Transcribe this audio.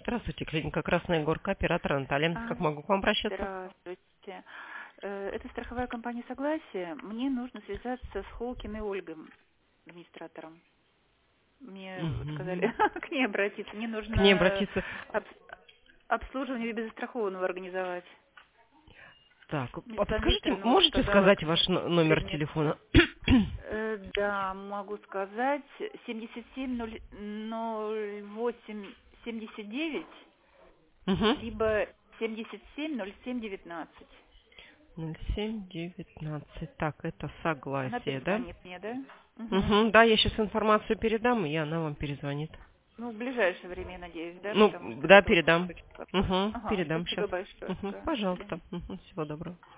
Здравствуйте, клиника Красная Горка, оператор Наталья. А, Как могу к вам обращаться? Здравствуйте. Это страховая компания «Согласие». Мне нужно связаться с Холкиной Ольгой, администратором. Мне вот сказали Мгм. к ней обратиться. Мне К ней нужно обратиться. обслуживание безстрахованного организовать. Так, Мне а Светлана подскажите, Викторовна вот можете сказала сказать к ваш ней номер передать. телефона? Да, могу сказать. 770879, Угу. либо 770719. 0719. Так, это Она согласие, да? перезвонит мне, да? Угу. Угу. Да, я сейчас информацию передам, и она вам перезвонит. Ну, в ближайшее время, я надеюсь, да, Ну, потому что да, это вот передам. очень вопрос. Угу. Ага, Передам сейчас. спасибо большое. Угу. Да, до свидания. Пожалуйста. Угу. Всего доброго.